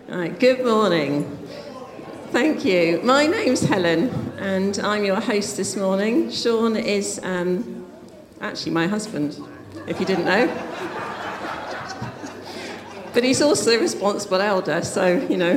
Right, good morning. Thank you. My name's Helen, and I'm your host this morning. Sean is actually my husband, if you didn't know. But he's also a responsible elder, so, you know,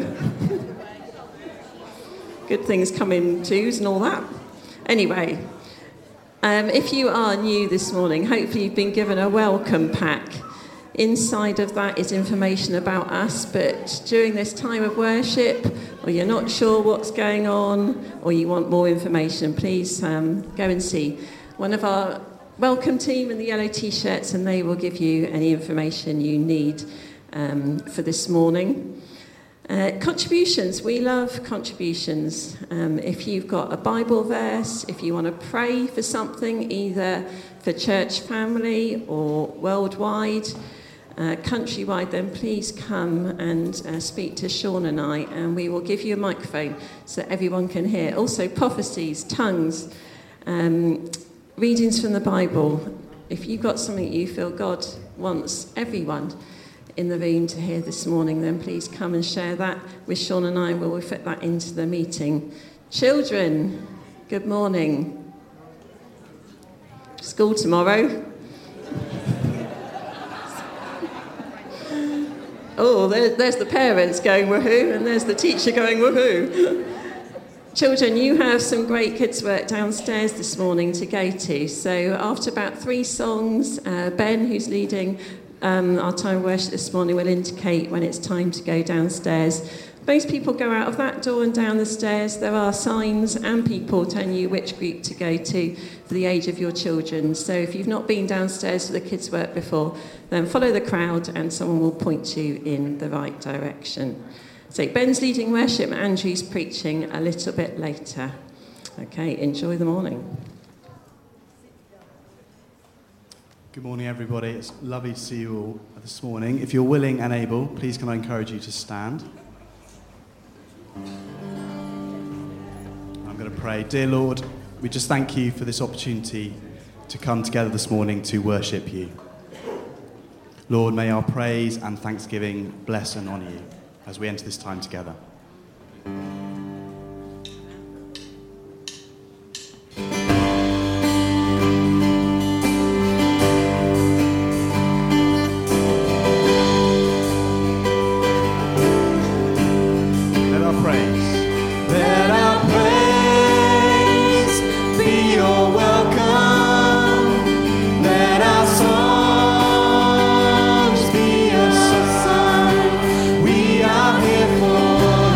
good things come in twos and all that. Anyway, if you are new this morning, hopefully you've been given a welcome pack. Inside of that is information about us, but during this time of worship, or you're not sure what's going on, or you want more information, please go and see one of our welcome team in the yellow t-shirts, and they will give you any information you need for this morning. Contributions, we love contributions. If you've got a Bible verse, if you want to pray for something, either for church family or worldwide, countrywide, then please come and speak to Sean and I, and we will give you a microphone so that everyone can hear. Also, prophecies, tongues, readings from the Bible. If you've got something you feel God wants everyone in the room to hear this morning, then please come and share that with Sean and I. We'll fit that into the meeting. Children, good morning. School tomorrow. Oh, there's the parents going woohoo, and there's the teacher going woohoo. Children, you have some great kids' work downstairs this morning to go to. So after about 3 songs, Ben, who's leading our time of worship this morning, will indicate when it's time to go downstairs. Most people go out of that door and down the stairs. There are signs and people telling you which group to go to for the age of your children. So if you've not been downstairs for the kids' work before, then follow the crowd and someone will point you in the right direction. So Ben's leading worship, Andrew's preaching a little bit later. Okay, enjoy the morning. Good morning, everybody. It's lovely to see you all this morning. If you're willing and able, please can I encourage you to stand. I'm going to pray. Dear Lord, we just thank you for this opportunity to come together this morning to worship you. Lord, may our praise and thanksgiving bless and honour you as we enter this time together. For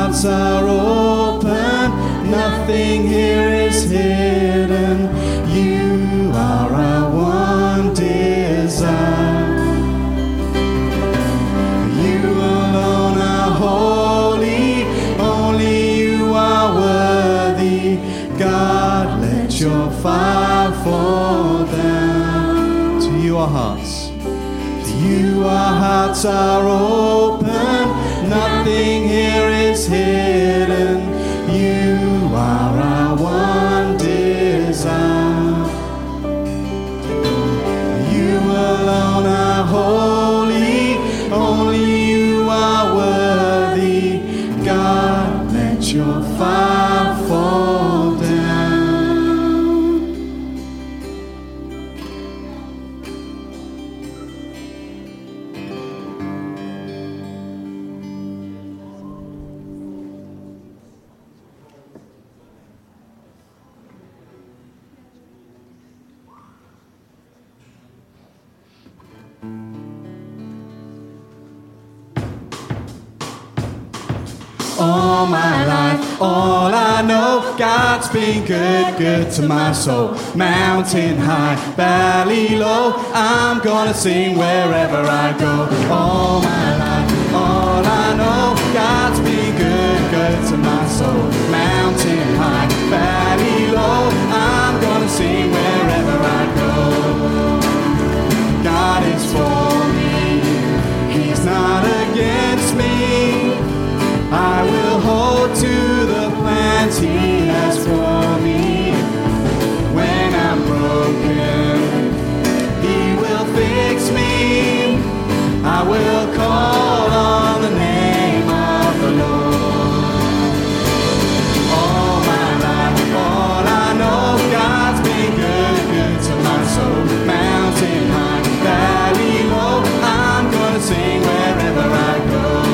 hearts are open, nothing here is hidden. You are our one desire. You alone are holy, only you are worthy. God, let your fire fall down. To you our hearts. To you our hearts are open, nothing here is hidden. You are our one desire. You alone are holy, only you are worthy. God, let your fire fall down. All my life, all I know, God's been good, good to my soul. Mountain high, valley low, I'm gonna sing wherever I go. All my life, all I know, God's been good, good to my soul. Mountain high, valley low, I'm gonna sing wherever I go. God is for me, He's not against me. I will hold to the plans He has for me. When I'm broken, He will fix me. I will call on the name of the Lord. All my life, all I know, God's been good, good to my soul. Mountain high, valley low, I'm gonna sing wherever I go.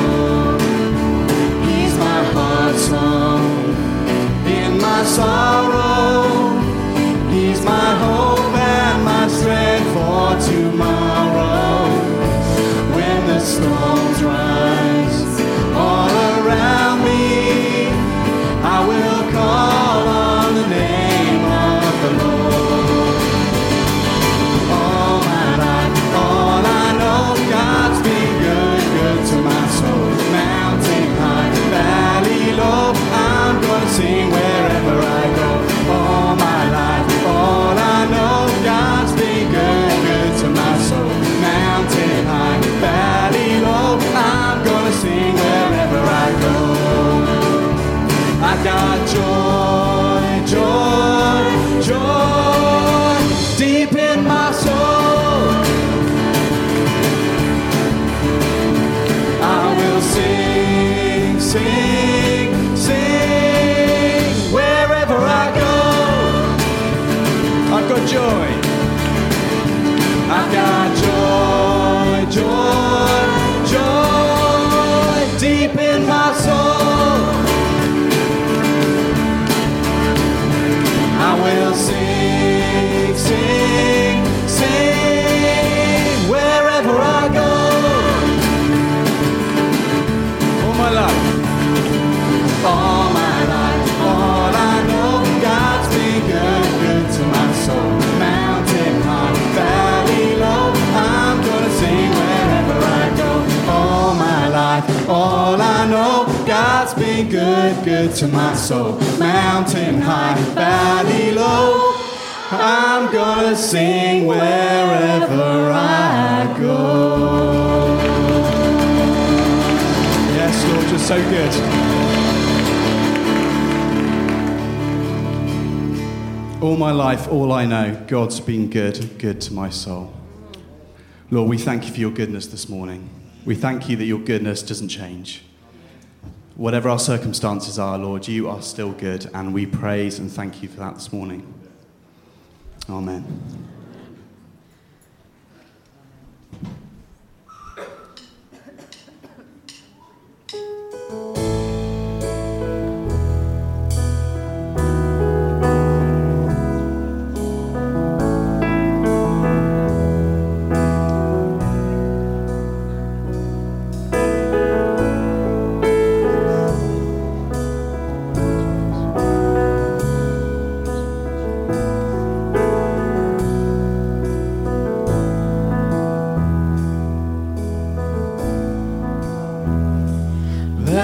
Song in my sorrow, He's my hope and my strength for tomorrow. When the storms rise all around me, I will call on the name of the Lord. All my life, all I know, God's been good, good to my soul. Mountain high, valley low, I'm gonna sing wherever I go. All my life, all I know, God's been good, good to my soul. Mountain high, valley low, I'm gonna sing wherever I go. I got joy, joy, joy deep in my soul. I will sing, sing, sing wherever I go. I've got joy. I've got joy, joy, joy deep in my soul. I will sing, sing, sing wherever I go. All my life, all my life, all I know, God's been good, good to my soul. Mountain high, valley low, I'm gonna sing wherever I go. All my life, all I know, God's been good, good to my soul. Mountain high, valley low, I'm gonna sing wherever I go. Yes, Lord, you're so good. All my life, all I know, God's been good, good to my soul. Lord, we thank you for your goodness this morning. We thank you that your goodness doesn't change. Whatever our circumstances are, Lord, you are still good, and we praise and thank you for that this morning. Amen.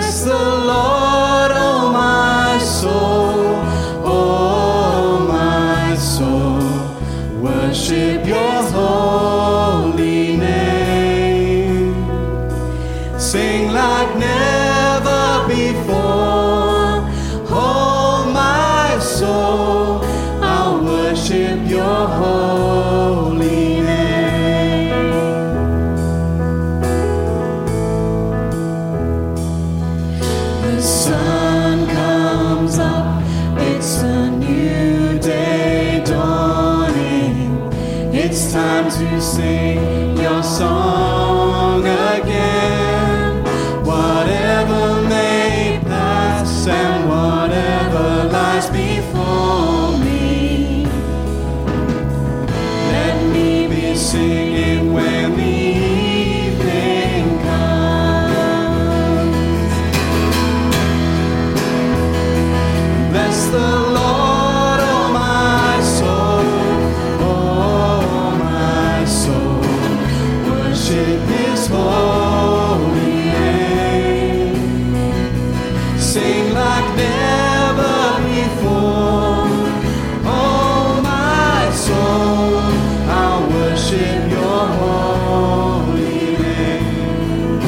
Bless the Lord, oh my soul, oh my soul. Worship your holy name. Sing like never before, oh my soul. I'll worship your holy name. The sun comes up, it's a new day dawning. It's time to sing your song again. Whatever may pass and whatever lies before me, let me be singing when the evening comes. Bless the Lord, oh my soul, oh my soul. Worship his holy name. Sing like never before, oh my soul. I'll worship your holy name.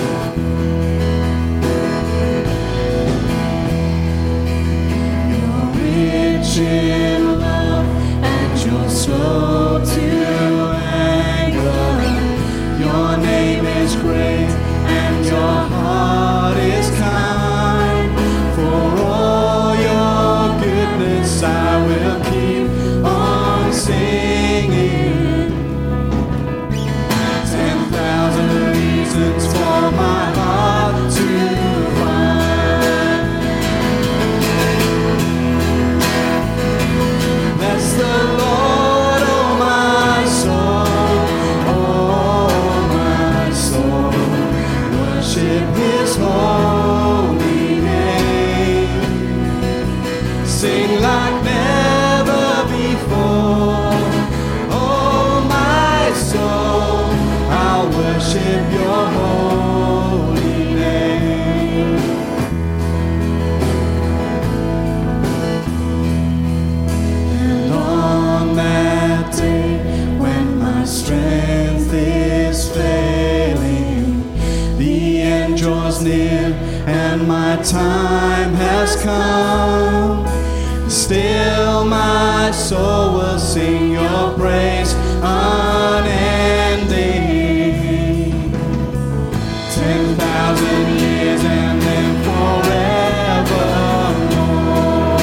You're rich in love and you're slow to anger. Your name is great and your heart is kind. For all your goodness I will keep on singing. 10,000 reasons for my heart to find. Bless the Lord, oh my soul, oh my soul. Worship his holy name. Sing like never before, oh my soul. I'll worship your holy name. And on that day when my strength is failing, the end draws near and my time has come. Still my soul will sing your praise unending. 10,000 years and then forevermore.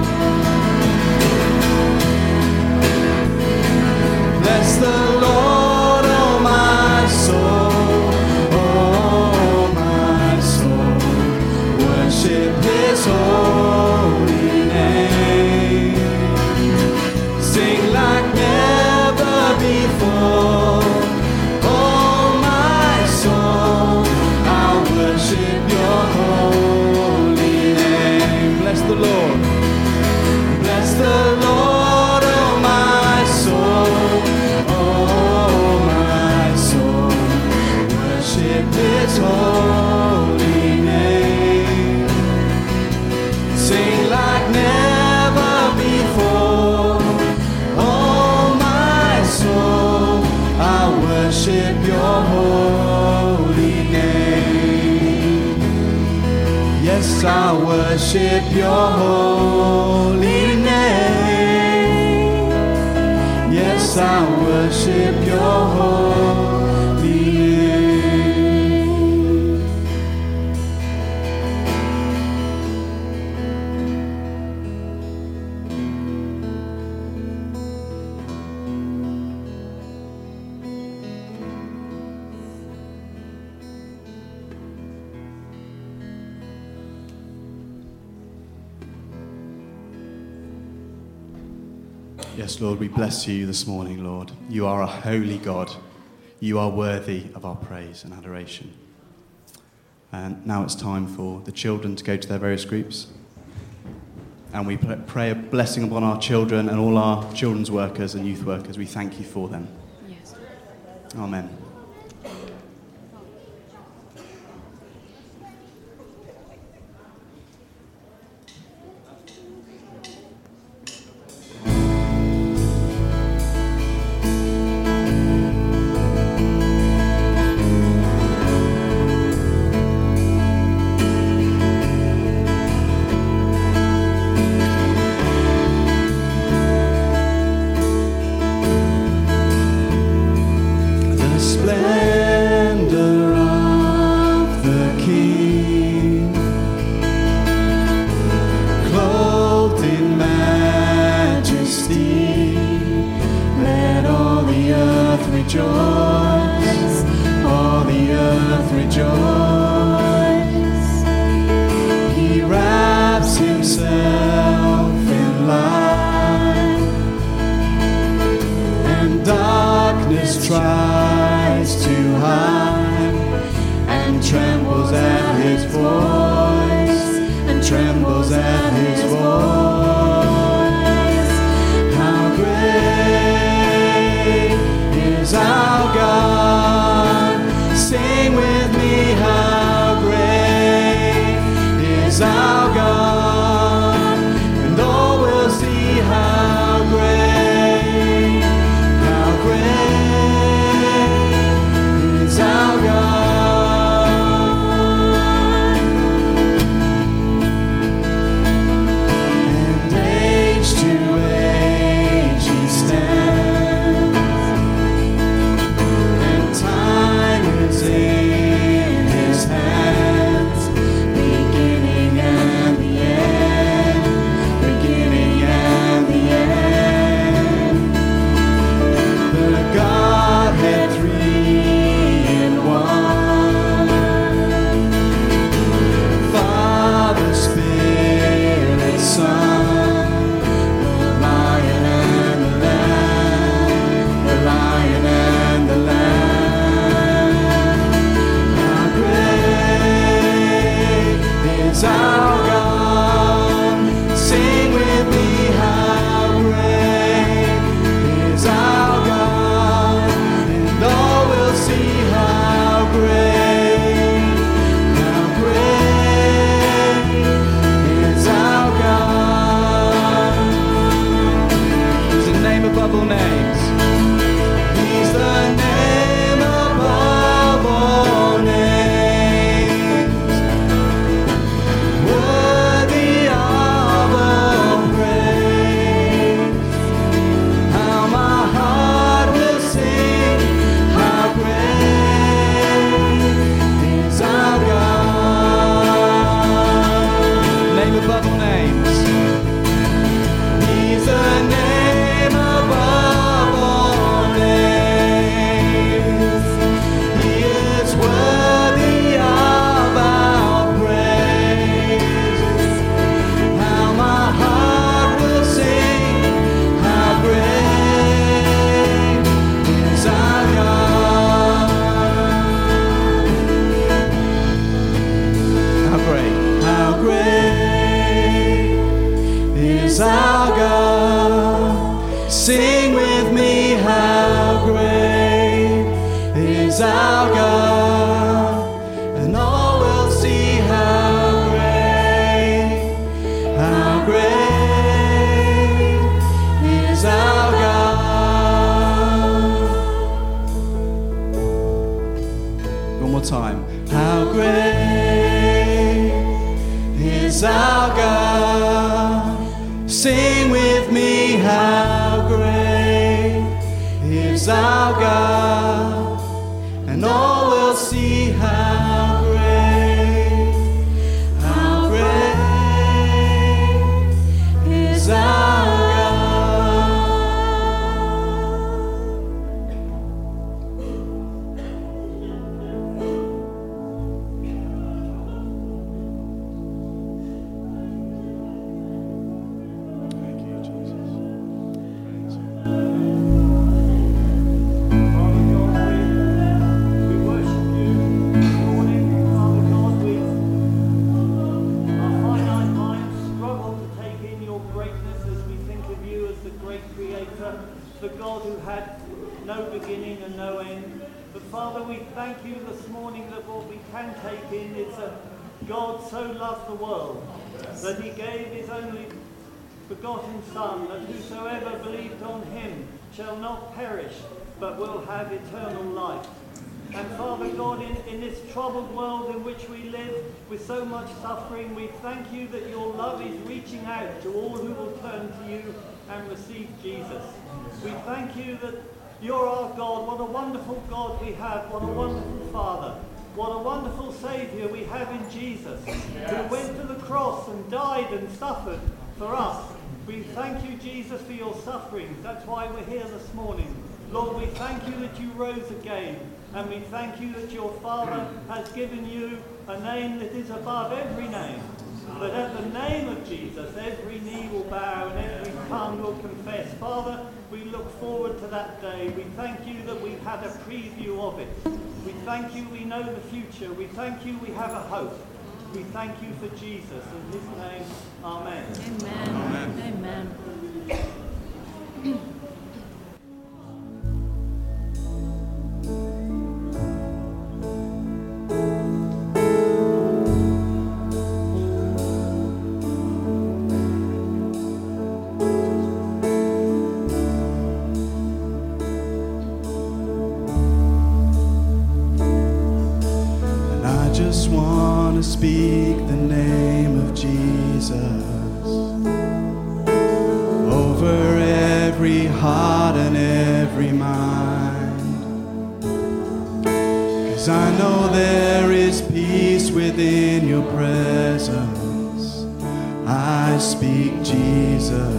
Bless the Lord, oh my soul, oh my soul. Worship his holy name. Sing like never before, oh my soul. I'll worship your holy name. Bless the Lord. Bless the Lord, oh my soul, oh my soul. Worship his holy name. Sing like never before, oh my soul. I'll worship your holy name. Yes, I'll worship your holy name. Yes, I'll worship your holy name. Yes, Lord, we bless you this morning, Lord. You are a holy God. You are worthy of our praise and adoration. And now it's time for the children to go to their various groups. And we pray a blessing upon our children and all our children's workers and youth workers. We thank you for them. Yes. Amen. is our God, and all will see how great is our God. And age to age He stands, and time is in His hands, beginning and the end, beginning and the end. The Godhead three in one, Father, Spirit, Son, the Lion and the Lamb, the Lion and the Lamb. How great is our God? Sing with me, how great is our God, and all will see how great is our God. He's the name above all names. He's the name above all names, worthy of all praise. How my heart will sing, how great is our God. Name above all names. He's the name above all names. He is worthy of our praise. How my heart will sing, how great is our God. How great is our God. Sing with me, how great is our God, and all will see how great is our God. One more time. How great is our God? Sing with me, how great is our God, and all will see how great is our Thank you, Jesus. Father God, we worship you this morning. Father God, our finite minds struggle to take in your greatness as we think of you as the great creator, the God who had no beginning and no end. But Father, we thank you this morning that what we can take in is that God so loved the world that he gave his only begotten Son, that whosoever believed on him shall not perish, but will have eternal life. And Father God, in this troubled world in which we live, with so much suffering, we thank you that your love is reaching out to all who will turn to you and receive Jesus. We thank you that you're our God. What a wonderful God we have. What a wonderful Father. What a wonderful Saviour we have in Jesus, who went to the cross and died and suffered for us. We thank you, Jesus, for your suffering. That's why we're here this morning. Lord, we thank you that you rose again. And we thank you that your Father has given you a name that is above every name. That at the name of Jesus, every knee will bow and every tongue will confess. Father, we look forward to that day. We thank you that we've had a preview of it. We thank you we know the future. We thank you we have a hope. We thank you for Jesus. In his name, amen. Amen. Amen. Amen. Jesus, over every heart and every mind. 'Cause I know there is peace within your presence. I speak Jesus.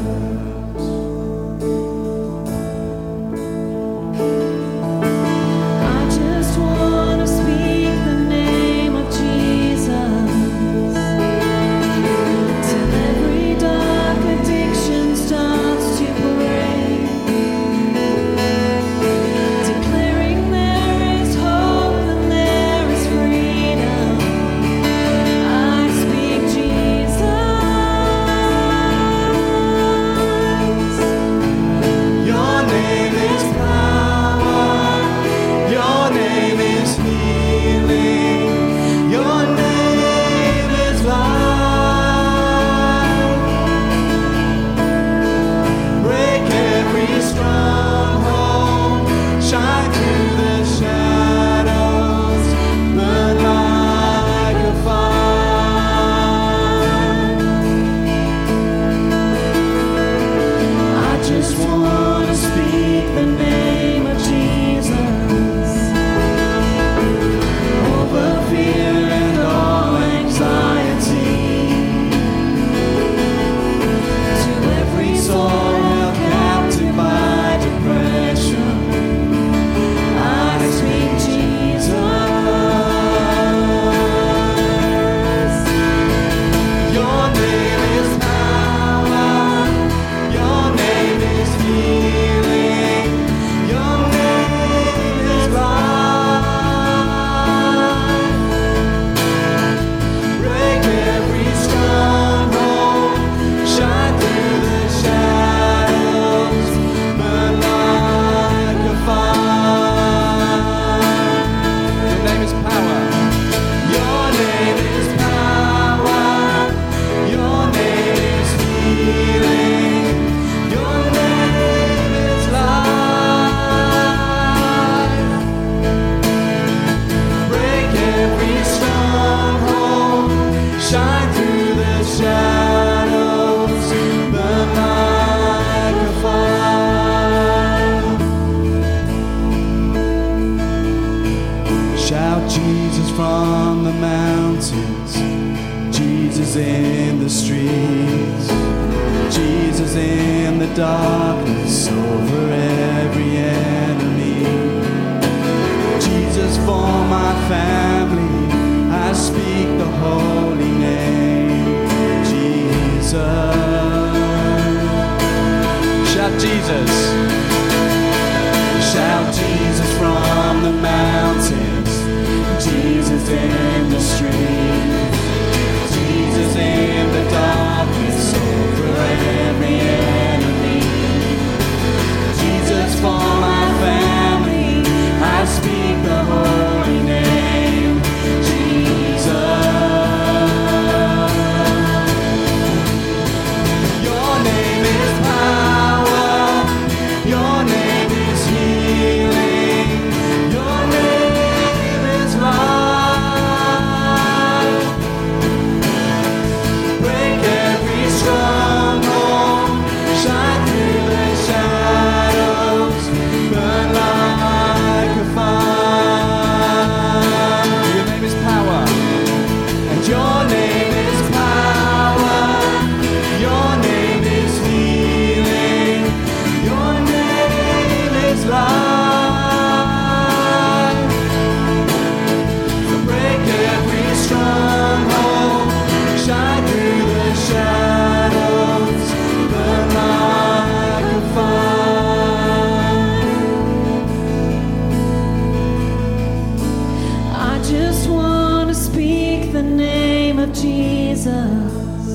Darkness over every enemy. Jesus, for my family, I speak the holy name. Jesus. Shout Jesus. Shout Jesus from the mountains. Jesus in the streets. Jesus in the darkness over every enemy. For my family, I speak the holy name, Jesus. Your name is power, your name is healing, your name is life. Break every stronghold, shine through the shadows. Burn like a fire. Your name is power, and your name is power. Your name is healing. Your name is life. So break every stronghold, shine through the shadows. Burn like a fire. I just want to speak the name of Jesus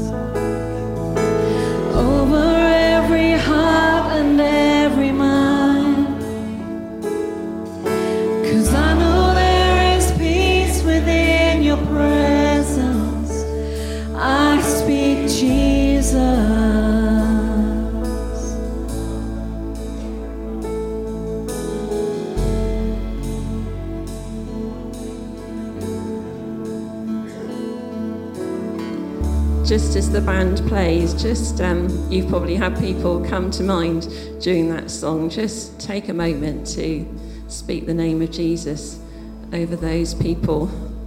over every heart and every mind. 'Cause I know there is peace within your presence. I speak Jesus. just as the band plays, you've probably had people come to mind during that song. Just take a moment to speak the name of Jesus over those people.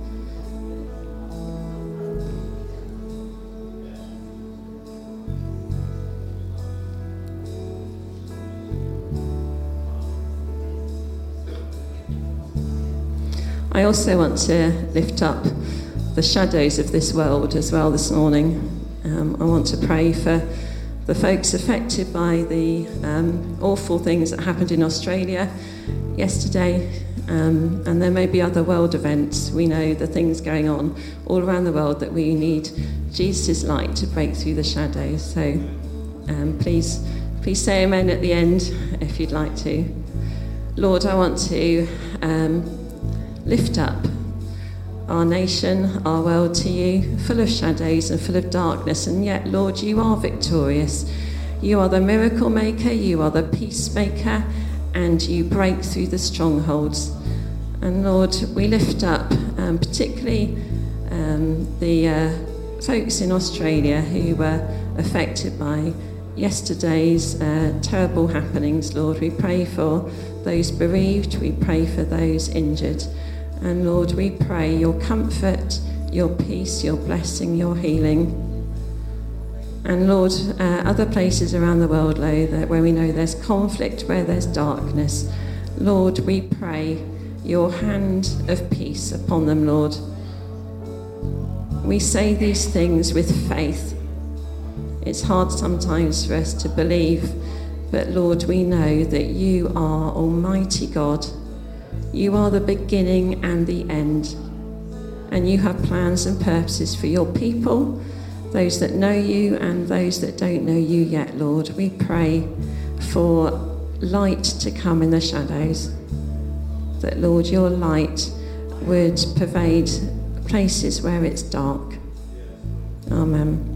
I also want to lift up the shadows of this world as well this morning. I want to pray for the folks affected by the awful things that happened in Australia yesterday, and there may be other world events. We know the things going on all around the world that we need Jesus' light to break through the shadows. So please say amen at the end if you'd like to. Lord, I want to lift up our nation, our world to you, full of shadows and full of darkness, and yet, Lord, you are victorious. You are the miracle maker, you are the peacemaker, and you break through the strongholds. And Lord, we lift up particularly the folks in Australia who were affected by yesterday's terrible happenings. Lord, we pray for those bereaved, we pray for those injured. And Lord, we pray your comfort, your peace, your blessing, your healing. And Lord, other places around the world, Lord, where we know there's conflict, where there's darkness, Lord, we pray your hand of peace upon them, Lord. We say these things with faith. It's hard sometimes for us to believe, but Lord, we know that you are Almighty God. You are the beginning and the end, and you have plans and purposes for your people, those that know you and those that don't know you yet, Lord. We pray for light to come in the shadows, that, Lord, your light would pervade places where it's dark. Amen.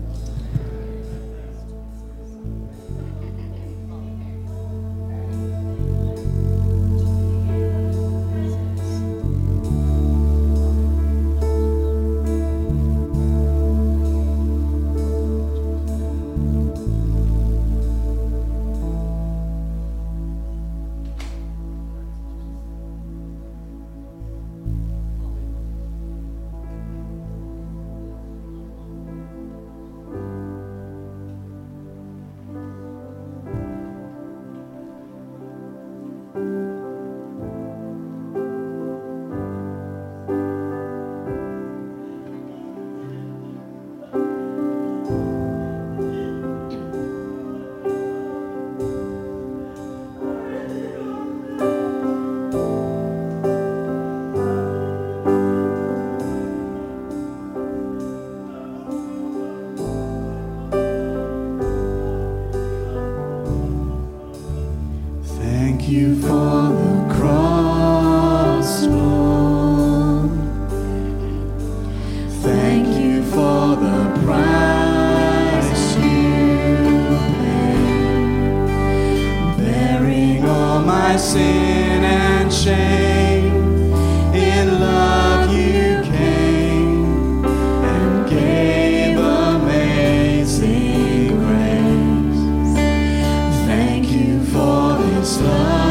You for the cross, Lord. Thank you for the price you paid, bearing all my sin and shame. In love you came and gave amazing grace. Thank you for this love.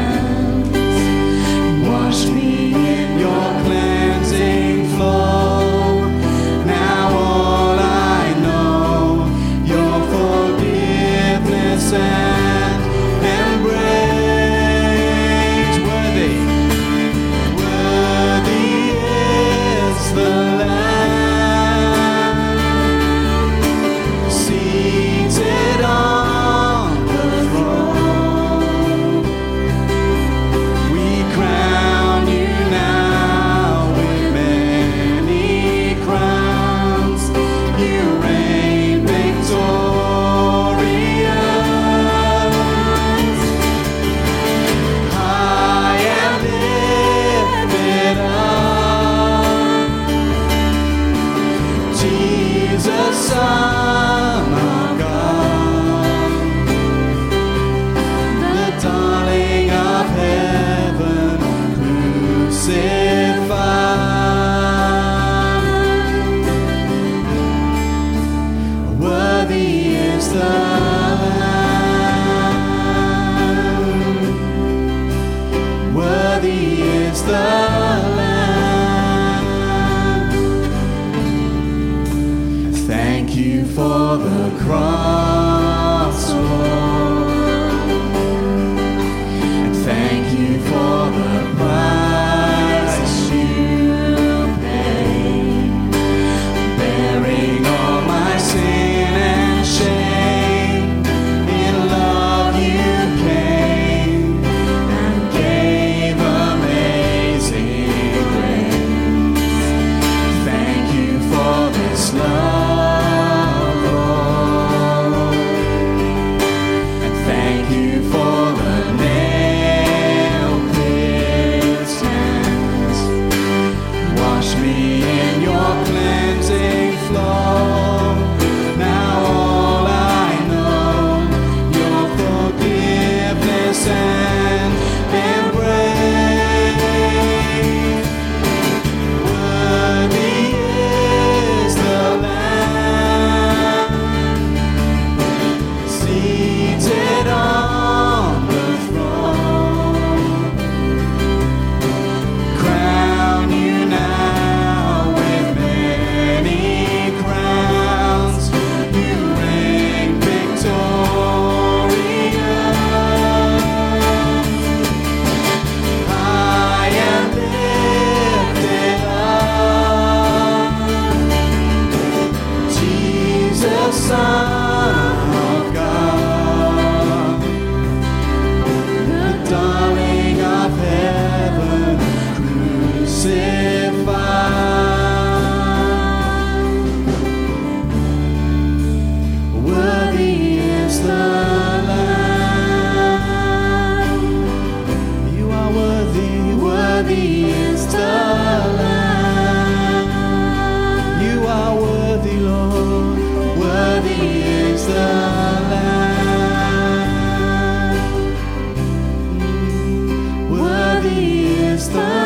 Wash me in your cleansing flow. the Lamb. Thank you for the cross, Lord, and thank you for the price you paid, bearing all my sin and shame. In love you came and gave amazing grace. Thank you for this love, Lord, and thank you for the nail-pierced hands. Wash me in your cleansing flow. Now all I know, your forgiveness and embrace. Worthy is the Lamb, seated on the throne. Crown you now with many crowns. You reign victorious. High and lifted up, Jesus, Son of God, the darling of heaven, crucified. Worthy is the Lamb. You are worthy, worthy is the Lamb. You are worthy, Lord, worthy is the Lamb. Worthy is the Lamb.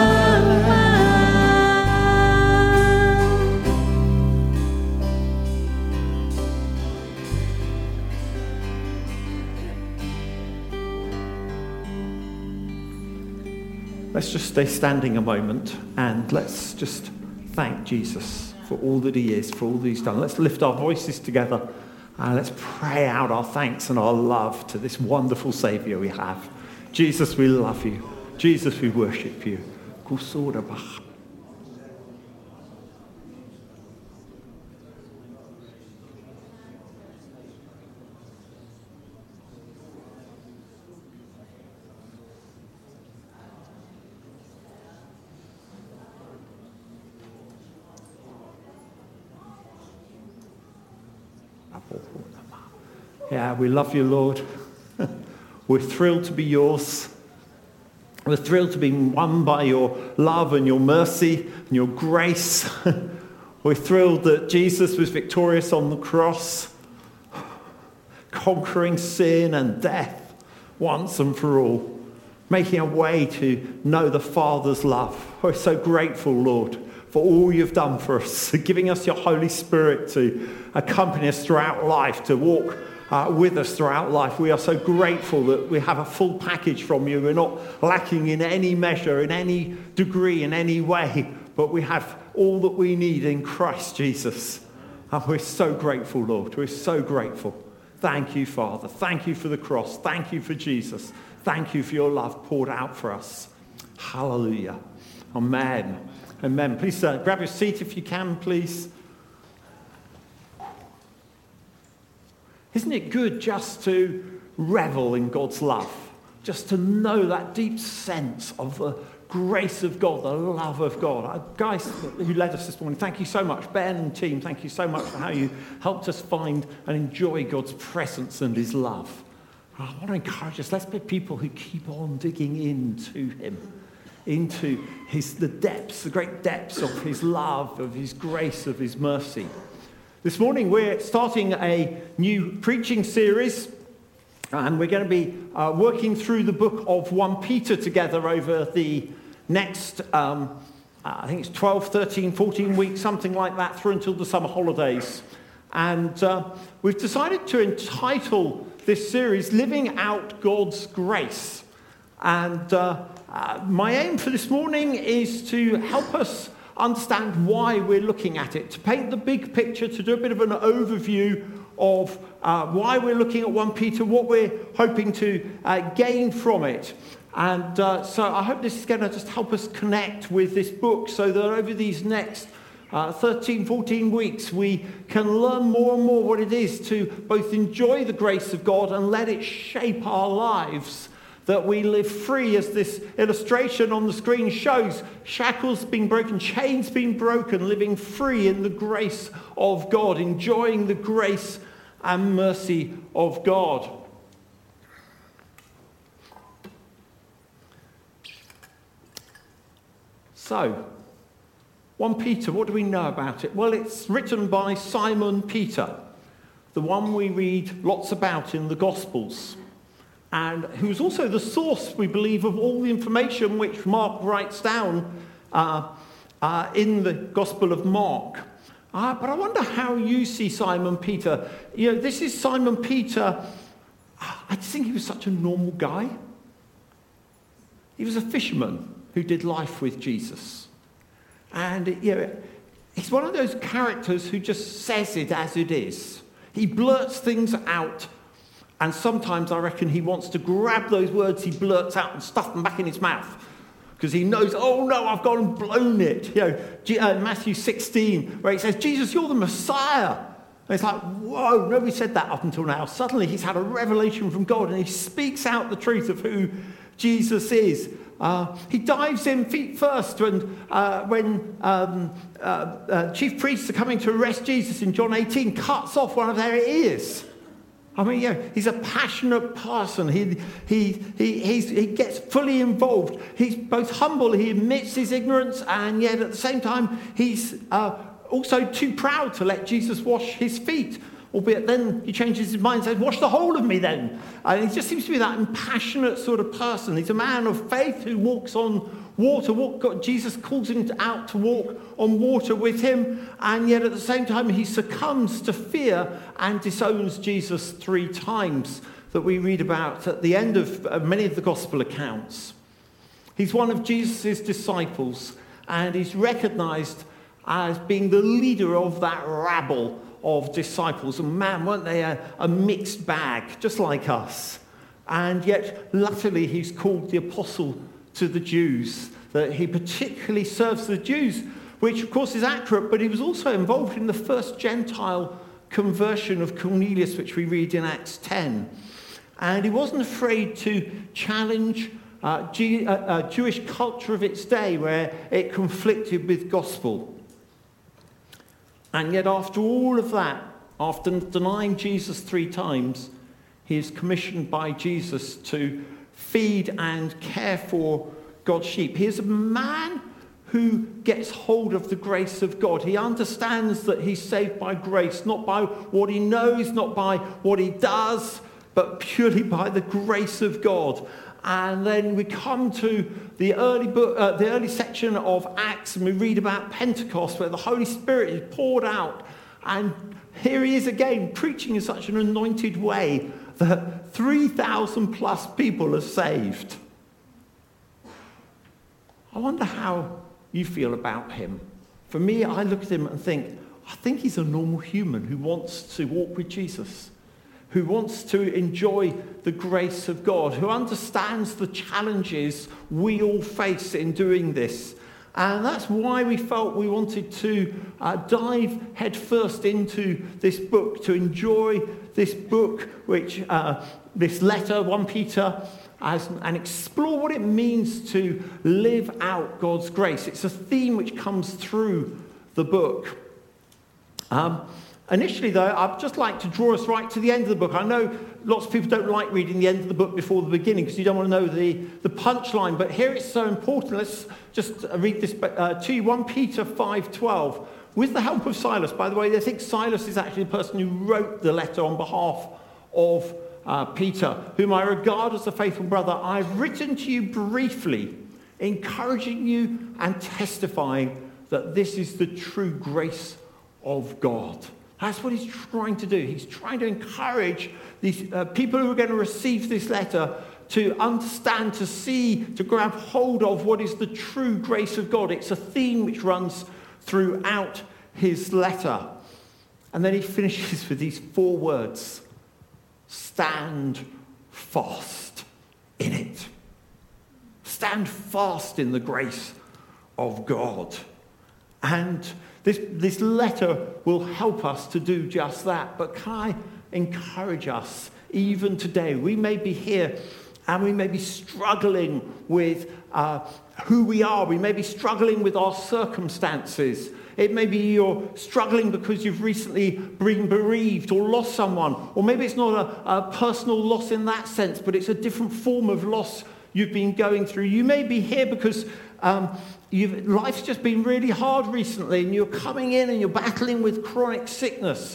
Let's just stay standing a moment and let's just thank Jesus for all that he is, for all that he's done. Let's lift our voices together and let's pray out our thanks and our love to this wonderful Saviour we have. Jesus, we love you. Jesus, we worship you. Yeah, we love you, Lord. We're thrilled to be yours. We're thrilled to be won by your love and your mercy and your grace. We're thrilled that Jesus was victorious on the cross, conquering sin and death once and for all, making a way to know the Father's love. We're so grateful, Lord, for all you've done for us, giving us your Holy Spirit to accompany us throughout life, to walk with us throughout life. We are so grateful that we have a full package from you. We're not lacking in any measure, in any degree, in any way, but we have all that we need in Christ Jesus. And we're so grateful, Lord. We're so grateful. Thank you, Father. Thank you for the cross. Thank you for Jesus. Thank you for your love poured out for us. Hallelujah. Amen. Amen. Please grab your seat if you can, please. Isn't it good just to revel in God's love? Just to know that deep sense of the grace of God, the love of God. Guys who led us this morning, thank you so much. Ben and team, thank you so much for how you helped us find and enjoy God's presence and his love. I want to encourage us, let's be people who keep on digging into him, into the depths, the great depths of his love, of his grace, of his mercy. This morning we're starting a new preaching series, and we're going to be working through the book of 1 Peter together over the next, I think it's 12, 13, 14 weeks, something like that, through until the summer holidays. And we've decided to entitle this series, Living Out God's Grace. And my aim for this morning is to help us understand why we're looking at it, to paint the big picture, to do a bit of an overview of why we're looking at 1 Peter, what we're hoping to gain from it. And so I hope this is going to just help us connect with this book so that over these next 13, 14 weeks, we can learn more and more what it is to both enjoy the grace of God and let it shape our lives, that we live free, as this illustration on the screen shows, shackles being broken, chains being broken, living free in the grace of God, enjoying the grace and mercy of God. So, 1 Peter, what do we know about it? Well, it's written by Simon Peter, the one we read lots about in the Gospels, and who's also the source, we believe, of all the information which Mark writes down in the Gospel of Mark. But I wonder how you see Simon Peter. You know, this is Simon Peter. I just think he was such a normal guy. He was a fisherman who did life with Jesus. And, you know, he's one of those characters who just says it as it is. He blurts things out. And sometimes I reckon he wants to grab those words he blurts out and stuff them back in his mouth. Because he knows, oh no, I've gone and blown it. You know, Matthew 16, where he says, Jesus, you're the Messiah. And it's like, whoa, nobody said that up until now. Suddenly he's had a revelation from God and he speaks out the truth of who Jesus is. He dives in feet first when chief priests are coming to arrest Jesus in John 18, cuts off one of their ears. I mean, yeah, he's a passionate person. He gets fully involved. He's both humble, he admits his ignorance, and yet at the same time, he's also too proud to let Jesus wash his feet. Albeit then he changes his mind and says, wash the whole of me then. And he just seems to be that passionate sort of person. He's a man of faith who walks on water. Jesus calls him out to walk on water with him. And yet at the same time, he succumbs to fear and disowns Jesus 3 times that we read about at the end of many of the gospel accounts. He's one of Jesus' disciples, and he's recognized as being the leader of that rabble of disciples. And man, weren't they a mixed bag, just like us. And yet, latterly, he's called the apostle to the Jews, that he particularly serves the Jews, which of course is accurate, but he was also involved in the first Gentile conversion of Cornelius, which we read in Acts 10. And he wasn't afraid to challenge Jewish culture of its day, where it conflicted with gospel. And yet after all of that, after denying Jesus 3 times, he is commissioned by Jesus to feed and care for God's sheep. He is a man who gets hold of the grace of God. He understands that he's saved by grace, not by what he knows, not by what he does, but purely by the grace of God. And then we come to the early section of Acts, and we read about Pentecost, where the Holy Spirit is poured out. And here he is again, preaching in such an anointed way that 3,000 plus people are saved. I wonder how you feel about him. For me, I look at him and think he's a normal human who wants to walk with Jesus, who wants to enjoy the grace of God, who understands the challenges we all face in doing this. And that's why we felt we wanted to dive headfirst into this book, to enjoy this book, which this letter, 1 Peter, and explore what it means to live out God's grace. It's a theme which comes through the book. Initially, though, I'd just like to draw us right to the end of the book. I know lots of people don't like reading the end of the book before the beginning because you don't want to know the punchline, but here it's so important. Let's just read this to you, 1 Peter 5:12. With the help of Silas. By the way, they think Silas is actually the person who wrote the letter on behalf of Peter, whom I regard as a faithful brother. I've written to you briefly, encouraging you and testifying that this is the true grace of God. That's what he's trying to do. He's trying to encourage these people who are going to receive this letter to understand, to see, to grab hold of what is the true grace of God. It's a theme which runs throughout his letter. And then he finishes with these 4 words: stand fast in it. Stand fast in the grace of God. And this letter will help us to do just that. But can I encourage us, even today, we may be here and we may be struggling with who we are. We may be struggling with our circumstances. It may be you're struggling because you've recently been bereaved or lost someone. Or maybe it's not a personal loss in that sense, but it's a different form of loss you've been going through. You may be here because life's just been really hard recently and you're coming in and you're battling with chronic sickness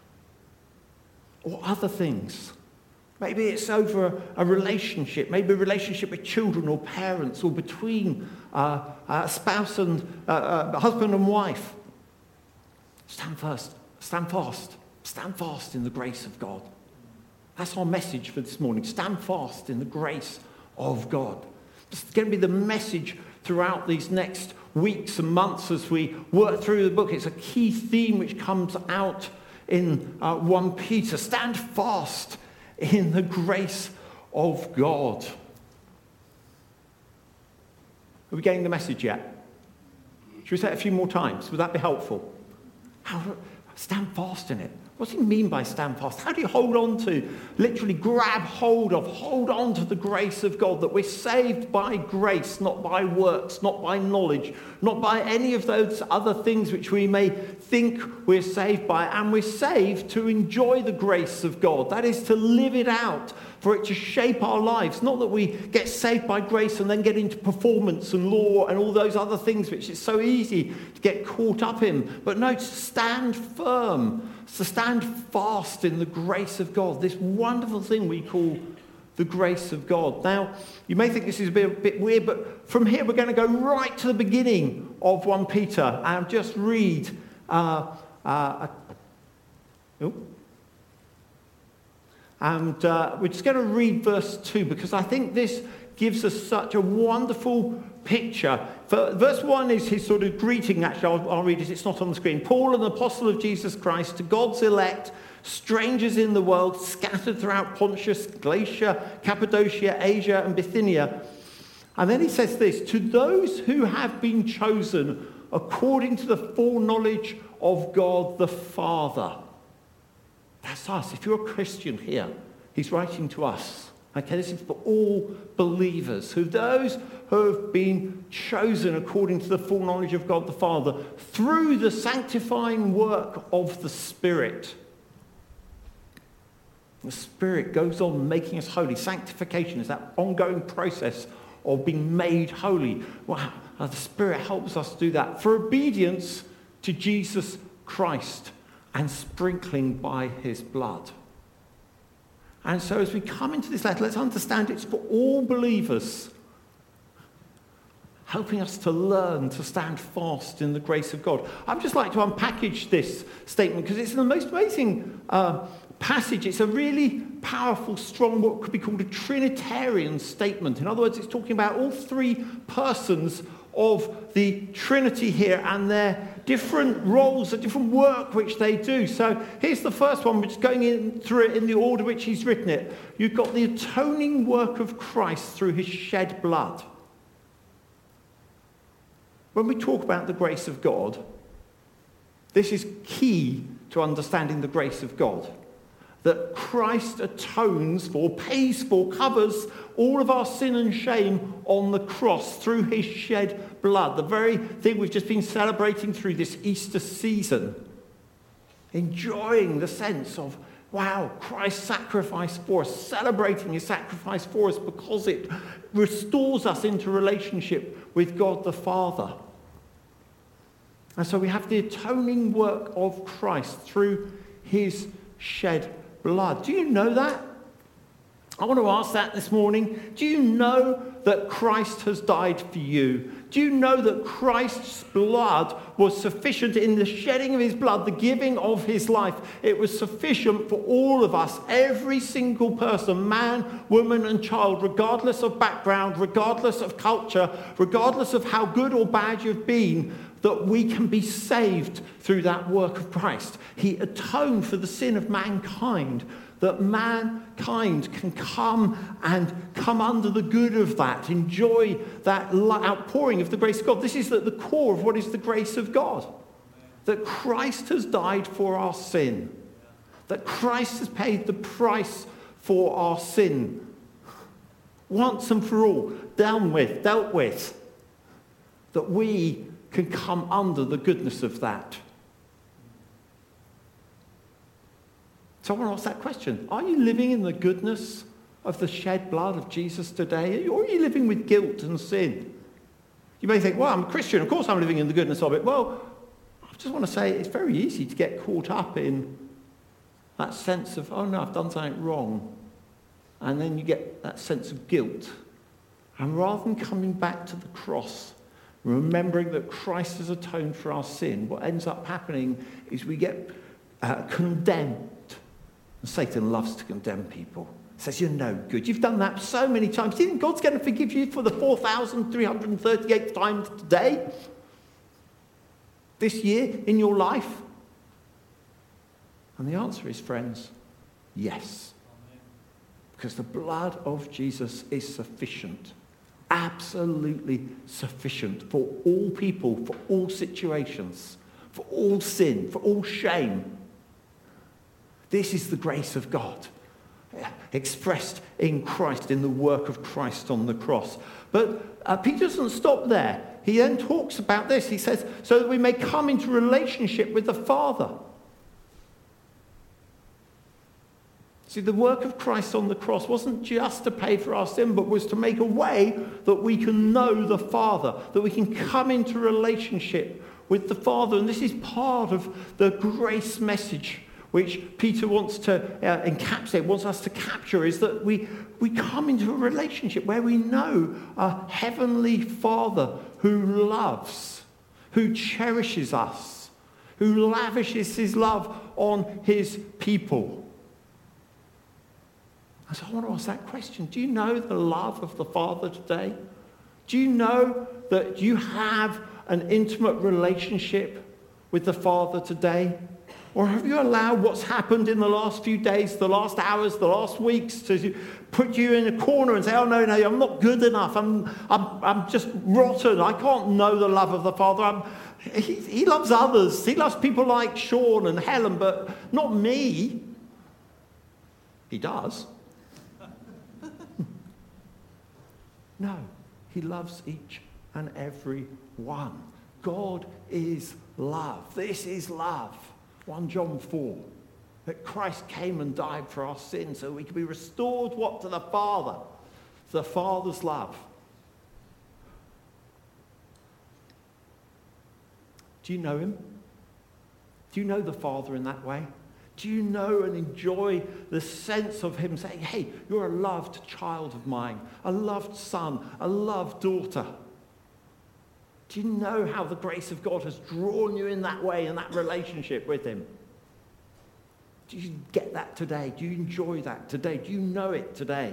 or other things. Maybe it's over a relationship, maybe a relationship with children or parents, or between a spouse and husband and wife. Stand fast in the grace of God. That's our message for this morning. Stand fast in the grace of God. It's going to be the message throughout these next weeks and months as we work through the book. It's a key theme which comes out in 1 Peter. Stand fast in the grace of God. Are we getting the message yet? Should we say it a few more times? Would that be helpful? Stand fast in it. What does he mean by stand fast? How do you hold on to, literally grab hold on to the grace of God, that we're saved by grace, not by works, not by knowledge, not by any of those other things which we may think we're saved by, and we're saved to enjoy the grace of God. That is to live it out, for it to shape our lives. Not that we get saved by grace and then get into performance and law and all those other things which is so easy to get caught up in, but no, to stand firm, to stand fast in the grace of God, this wonderful thing we call the grace of God. Now, you may think this is a bit weird, but from here we're going to go right to the beginning of 1 Peter and just read and we're just going to read verse 2, because I think this gives us such a wonderful picture. Verse 1 is his sort of greeting. Actually, I'll read it. It's not on the screen. Paul, an apostle of Jesus Christ, to God's elect, strangers in the world, scattered throughout Pontus, Galatia, Cappadocia, Asia, and Bithynia. And then he says this: to those who have been chosen according to the foreknowledge of God the Father. That's us. If you're a Christian here, he's writing to us. Okay, this is for all believers, those who have been chosen according to the foreknowledge of God the Father through the sanctifying work of the Spirit. The Spirit goes on making us holy. Sanctification is that ongoing process of being made holy. Wow, the Spirit helps us do that for obedience to Jesus Christ and sprinkling by his blood. And so as we come into this letter, let's understand it's for all believers, helping us to learn to stand fast in the grace of God. I'd just like to unpackage this statement because it's the most amazing passage. It's a really powerful, strong, what could be called a Trinitarian statement. In other words, it's talking about all 3 persons of the Trinity here and their different roles, the different work which they do. So here's the first one, which is going in through it in the order which he's written it. You've got the atoning work of Christ through his shed blood. When we talk about the grace of God, this is key to understanding the grace of God. That Christ atones for, pays for, covers all of our sin and shame on the cross through his shed blood. The very thing we've just been celebrating through this Easter season. Enjoying the sense of, wow, Christ's sacrifice for us, celebrating his sacrifice for us because it restores us into relationship with God the Father. And so we have the atoning work of Christ through his shed blood. Do you know that? I want to ask that this morning. Do you know that Christ has died for you? Do you know that Christ's blood was sufficient in the shedding of his blood, the giving of his life? It was sufficient for all of us, every single person, man, woman and child, regardless of background, regardless of culture, regardless of how good or bad you've been, that we can be saved through that work of Christ. He atoned for the sin of mankind, that mankind can come under the good of that, enjoy that outpouring of the grace of God. This is at the core of what is the grace of God. That Christ has died for our sin. That Christ has paid the price for our sin. Once and for all, dealt with. That we can come under the goodness of that. So I want to ask that question. Are you living in the goodness of the shed blood of Jesus today? Or are you living with guilt and sin? You may think, well, I'm a Christian. Of course I'm living in the goodness of it. Well, I just want to say it's very easy to get caught up in that sense of, oh no, I've done something wrong. And then you get that sense of guilt. And rather than coming back to the cross, remembering that Christ has atoned for our sin, what ends up happening is we get condemned. And Satan loves to condemn people. He says, you're no good. You've done that so many times. Do you think God's going to forgive you for the 4,338th time today? This year in your life? And the answer is, friends, yes. Because the blood of Jesus is sufficient. Absolutely sufficient for all people, for all situations, for all sin, for all shame. This is the grace of God, expressed in Christ, in the work of Christ on the cross. But Peter doesn't stop there. He then talks about this. He says, so that we may come into relationship with the Father. See, the work of Christ on the cross wasn't just to pay for our sin, but was to make a way that we can know the Father, that we can come into relationship with the Father. And this is part of the grace message which Peter wants to encapsulate, wants us to capture, is that we come into a relationship where we know a heavenly Father who loves, who cherishes us, who lavishes his love on his people. And so I want to ask that question. Do you know the love of the Father today? Do you know that you have an intimate relationship with the Father today? Or have you allowed what's happened in the last few days, the last hours, the last weeks to put you in a corner and say, oh, no, I'm not good enough. I'm just rotten. I can't know the love of the Father. He loves others. He loves people like Sean and Helen, but not me. He does. No, he loves each and every one. God is love. This is love. 1 John 4, that Christ came and died for our sins so we can be restored, what, to the Father? The Father's love. Do you know him? Do you know the Father in that way? Do you know and enjoy the sense of him saying, hey, you're a loved child of mine, a loved son, a loved daughter? Do you know how the grace of God has drawn you in that way, in that relationship with him? Do you get that today? Do you enjoy that today? Do you know it today?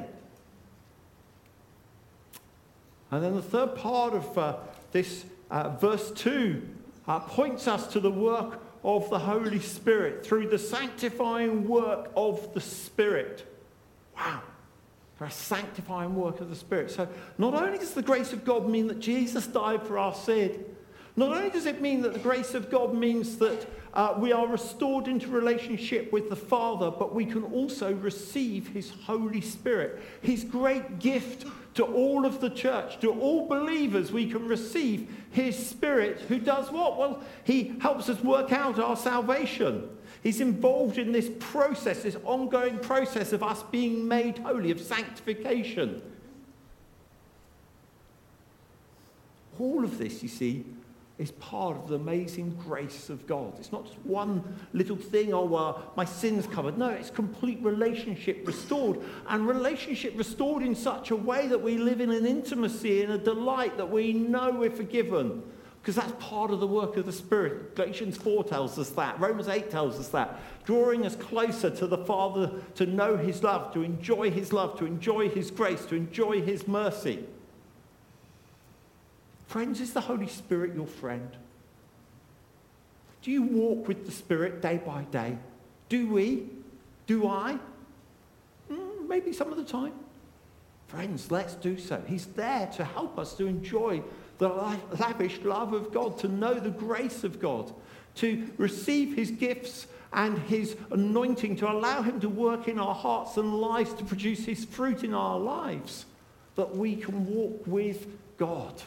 And then the third part of this verse 2 points us to the work of the Holy Spirit through the sanctifying work of the Spirit. Wow. For a sanctifying work of the Spirit. So not only does the grace of God mean that Jesus died for our sin, not only does it mean that the grace of God means that we are restored into relationship with the Father, but we can also receive his Holy Spirit, his great gift to all of the church, to all believers. We can receive his Spirit, who does what? Well, he helps us work out our salvation. He's involved in this process, this ongoing process of us being made holy, of sanctification. All of this, you see, is part of the amazing grace of God. It's not just one little thing, my sin's covered. No, it's complete relationship restored. And relationship restored in such a way that we live in an intimacy and a delight that we know we're forgiven. Because that's part of the work of the Spirit. Galatians 4 tells us that. Romans 8 tells us that. Drawing us closer to the Father, to know his love, to enjoy his love, to enjoy his grace, to enjoy his mercy. Friends, is the Holy Spirit your friend? Do you walk with the Spirit day by day? Do we? Do I? Maybe some of the time. Friends, let's do so. He's there to help us to enjoy the lavish love of God, to know the grace of God, to receive his gifts and his anointing, to allow him to work in our hearts and lives, to produce his fruit in our lives, that we can walk with God.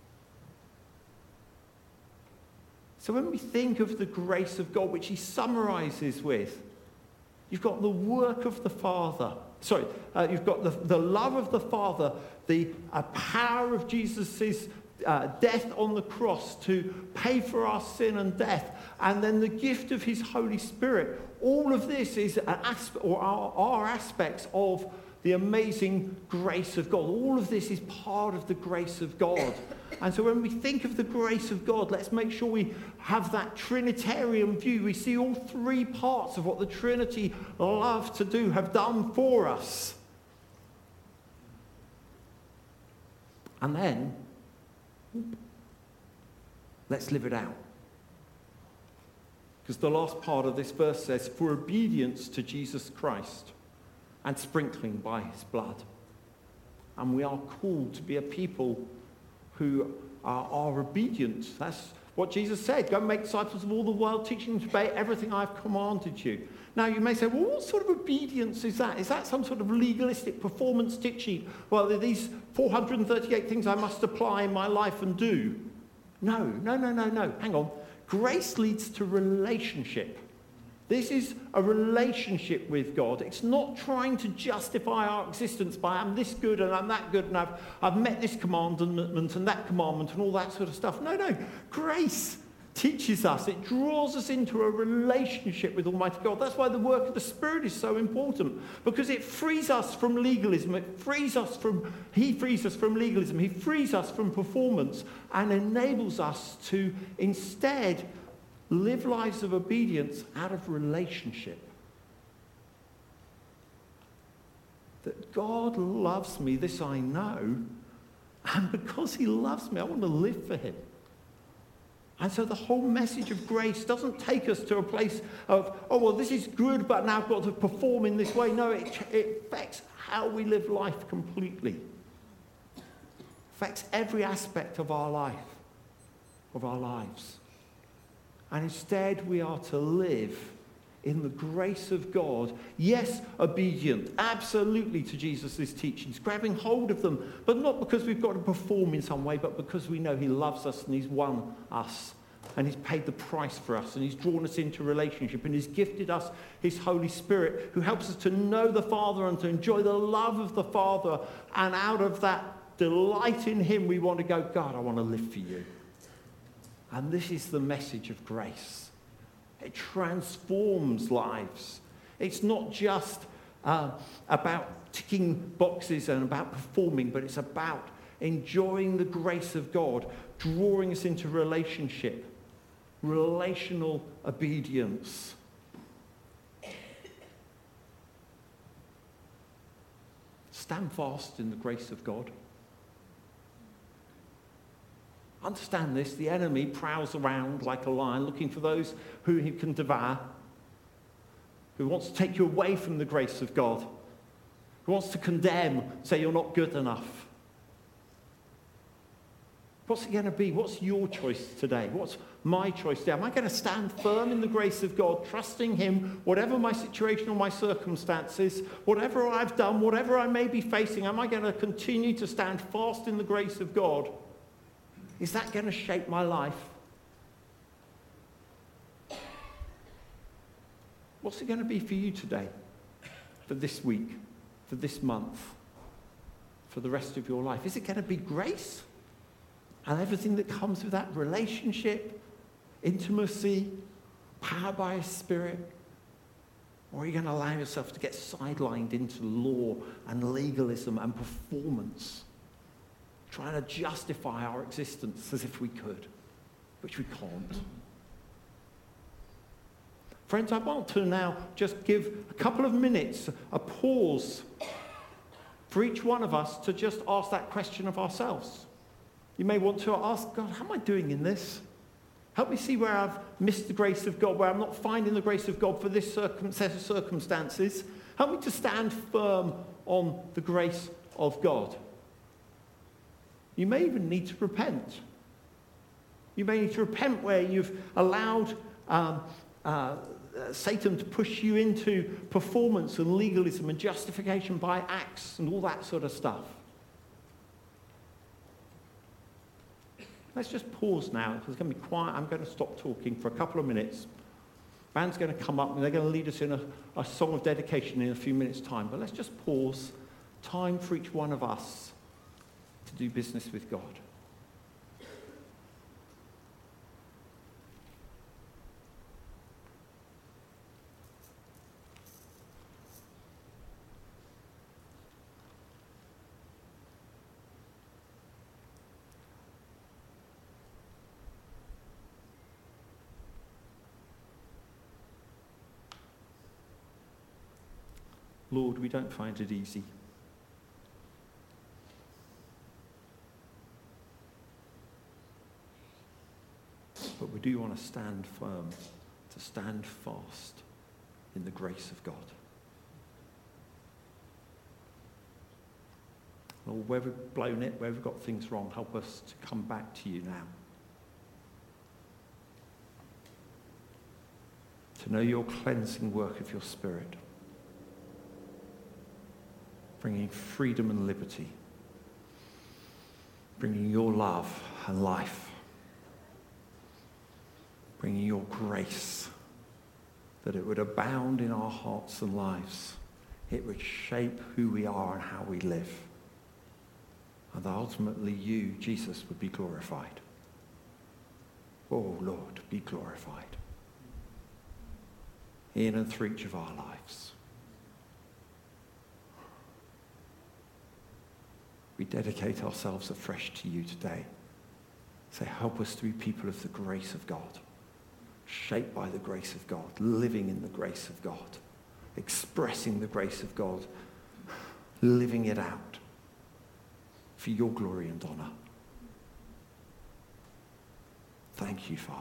So when we think of the grace of God, which he summarizes with, you've got the work of the Father. You've got the love of the Father, the power of Jesus' death on the cross to pay for our sin and death, and then the gift of his Holy Spirit. All of this is an aspect, or are aspects of the amazing grace of God. All of this is part of the grace of God. And so when we think of the grace of God, let's make sure we have that Trinitarian view. We see all three parts of what the Trinity love to do, have done for us. And then, let's live it out. Because the last part of this verse says, for obedience to Jesus Christ and sprinkling by his blood. And we are called to be a people who are obedient. That's what Jesus said. Go and make disciples of all the world, teaching them to obey everything I've commanded you. Now you may say, well, what sort of obedience is that? Is that some sort of legalistic performance tick sheet? Well, there are these 438 things I must apply in my life and do. No. Hang on. Grace leads to relationship. This is a relationship with God. It's not trying to justify our existence by I'm this good and I'm that good and I've met this commandment and that commandment and all that sort of stuff. No. Grace teaches us. It draws us into a relationship with Almighty God. That's why the work of the Spirit is so important, because it frees us from legalism. He frees us from legalism. He frees us from performance and enables us to instead live lives of obedience out of relationship. That God loves me, this I know, and because he loves me, I want to live for him. And so the whole message of grace doesn't take us to a place of, this is good, but now I've got to perform in this way. No, it affects how we live life completely. It affects every aspect of our life, of our lives. And instead we are to live in the grace of God. Yes, obedient, absolutely, to Jesus' teachings, grabbing hold of them, but not because we've got to perform in some way, but because we know he loves us and he's won us and he's paid the price for us and he's drawn us into relationship and he's gifted us his Holy Spirit, who helps us to know the Father and to enjoy the love of the Father. And out of that delight in him, we want to go, God, I want to live for you. And this is the message of grace. It transforms lives. It's not just about ticking boxes and about performing, but it's about enjoying the grace of God, drawing us into relationship, relational obedience. Stand fast in the grace of God. Understand this, the enemy prowls around like a lion looking for those who he can devour, who wants to take you away from the grace of God, who wants to condemn, say you're not good enough. What's it going to be? What's your choice today? What's my choice today? Am I going to stand firm in the grace of God, trusting him, whatever my situation or my circumstances, whatever I've done, whatever I may be facing, am I going to continue to stand fast in the grace of God? Is that going to shape my life? What's it going to be for you today, for this week, for this month, for the rest of your life? Is it going to be grace? and everything that comes with that relationship, intimacy, powered by His Spirit? Or are you going to allow yourself to get sidelined into law and legalism and performance, trying to justify our existence as if we could, which we can't? Friends, I want to now just give a couple of minutes, a pause for each one of us to just ask that question of ourselves. You may want to ask God, how am I doing in this? Help me see where I've missed the grace of God, where I'm not finding the grace of God for this set of circumstances. Help me to stand firm on the grace of God. You may even need to repent. You may need to repent where you've allowed Satan to push you into performance and legalism and justification by acts and all that sort of stuff. Let's just pause now. It's going to be quiet. I'm going to stop talking for a couple of minutes. Band's going to come up and they're going to lead us in a song of dedication in a few minutes' time. But let's just pause. Time for each one of us to do business with God. Lord, we don't find it easy. But we do want to stand firm, to stand fast in the grace of God. Lord, where we've blown it, where we've got things wrong, help us to come back to you now. To know your cleansing work of your Spirit, bringing freedom and liberty, bringing your love and life, bringing your grace, that it would abound in our hearts and lives. It would shape who we are and how we live. And that ultimately you, Jesus, would be glorified. Oh, Lord, be glorified in and through each of our lives. We dedicate ourselves afresh to you today. Say, help us to be people of the grace of God, shaped by the grace of God, living in the grace of God, expressing the grace of God, living it out for your glory and honor. Thank you, Father.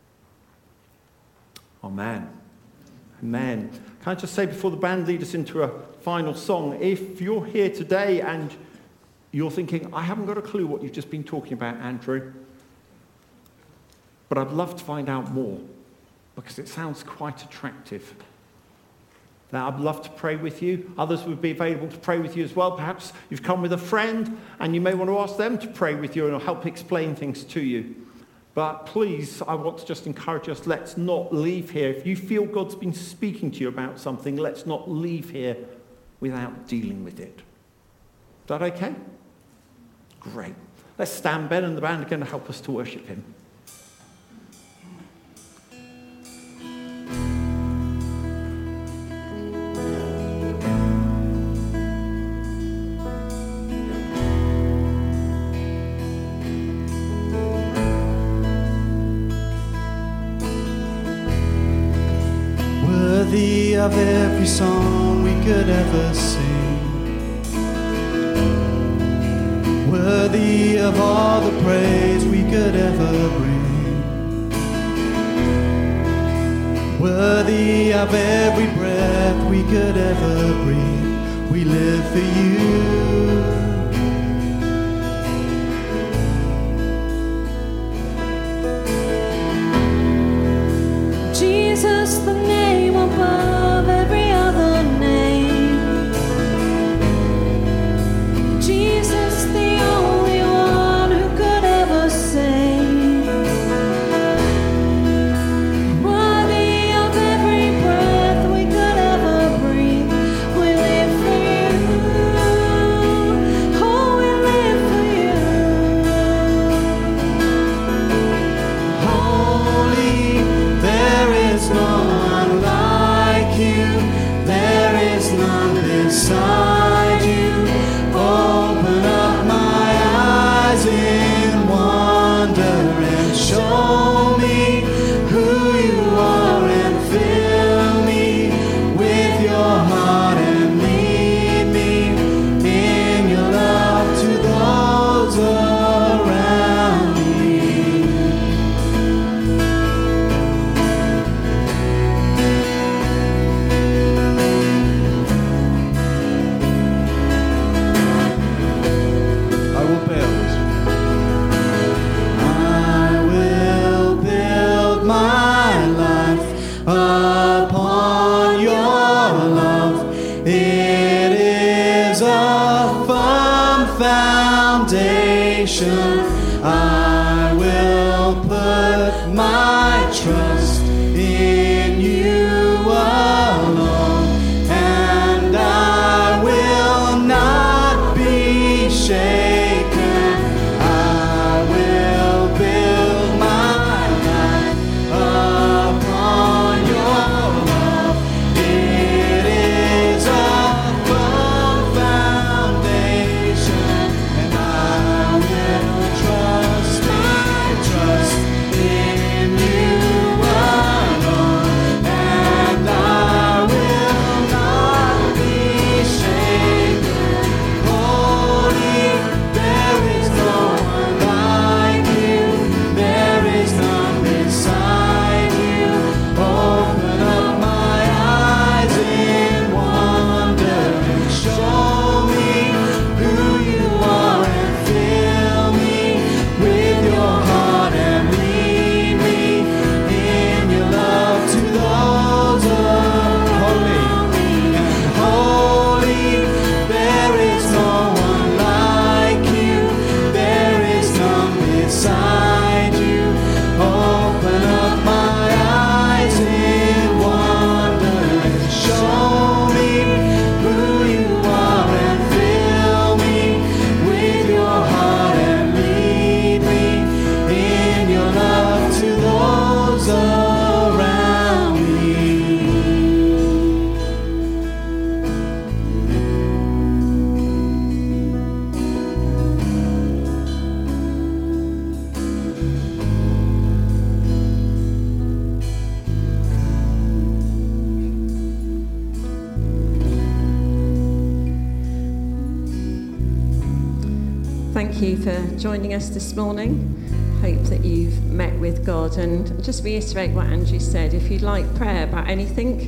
Amen. Amen. Can I just say before the band lead us into a final song, if you're here today and you're thinking, I haven't got a clue what you've just been talking about, Andrew, but I'd love to find out more because it sounds quite attractive. Now, I'd love to pray with you. Others would be available to pray with you as well. Perhaps you've come with a friend and you may want to ask them to pray with you and help explain things to you. But please, I want to just encourage us, let's not leave here. If you feel God's been speaking to you about something, let's not leave here without dealing with it. Is that okay? Great. Let's stand. Ben and the band are going to help us to worship him. Worthy of every song we could ever sing, worthy of all the praise we could ever bring, worthy of every breath we could ever breathe. We live for you. Jesus, the name above every other name. Jesus, the only one who could ever save. Worthy of every breath we could ever breathe. We live for you. foundation. I will put my trust in you alone, and I will not be shaken. I will build my life upon your love. It is a firm foundation, and I will trust my trust in you alone, and I will not be shaken. Holy, there is no one like you, there is none beside you. Open up my eyes in wonder and show me who you are, and fill me with your heart and lead me in your love to those around me. And holy, there is no one like you, there is none beside you. Open up my eyes in wonder and show me who you are, and fill me with your heart and lead me in your love to those around me. Thank you for joining us this morning. Hope that you've met with God. And just reiterate what Andrew said. If you'd like prayer about anything,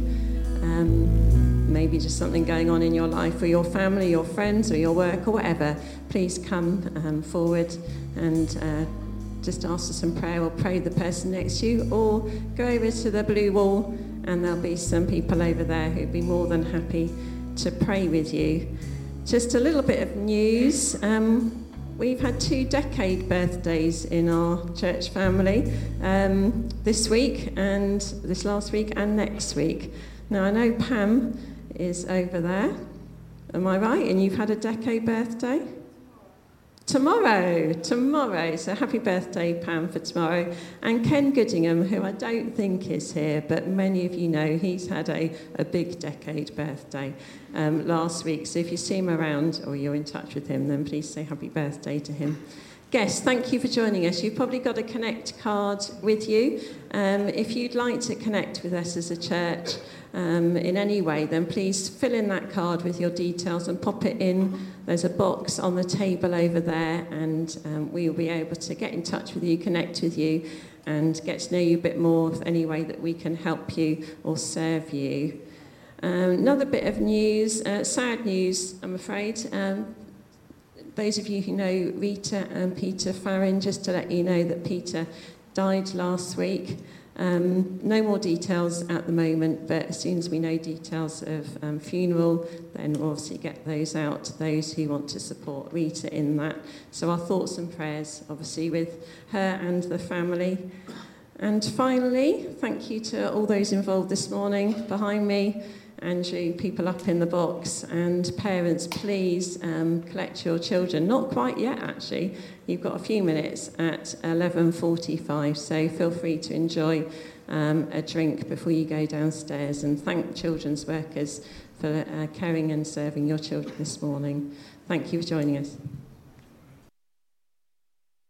maybe just something going on in your life or your family, your friends or your work or whatever, please come forward and just ask for some prayer, or pray with the person next to you, or go over to the blue wall and there'll be some people over there who'd be more than happy to pray with you. Just a little bit of news. We've had 2 decade birthdays in our church family this week, and this last week and next week. Now, I know Pam is over there. Am I right? And you've had a decade birthday? Tomorrow. So happy birthday, Pam, for tomorrow. And Ken Goodingham, who I don't think is here, but many of you know, he's had a big decade birthday last week. So if you see him around or you're in touch with him, then please say happy birthday to him. Guests, thank you for joining us. You've probably got a Connect card with you. If you'd like to connect with us as a church in any way, then please fill in that card with your details and pop it in. There's a box on the table over there, and we will be able to get in touch with you, connect with you, and get to know you a bit more if any way that we can help you or serve you. Another bit of news, sad news, I'm afraid. Those of you who know Rita and Peter Farron, just to let you know that Peter died last week. No more details at the moment, but as soon as we know details of funeral, then we'll obviously get those out to those who want to support Rita in that. So our thoughts and prayers, obviously, with her and the family. And finally, thank you to all those involved this morning behind me. Andrew, people up in the box, and parents, please collect your children. Not quite yet, actually. You've got a few minutes at 11:45, so feel free to enjoy a drink before you go downstairs, and thank children's workers for caring and serving your children this morning. Thank you for joining us.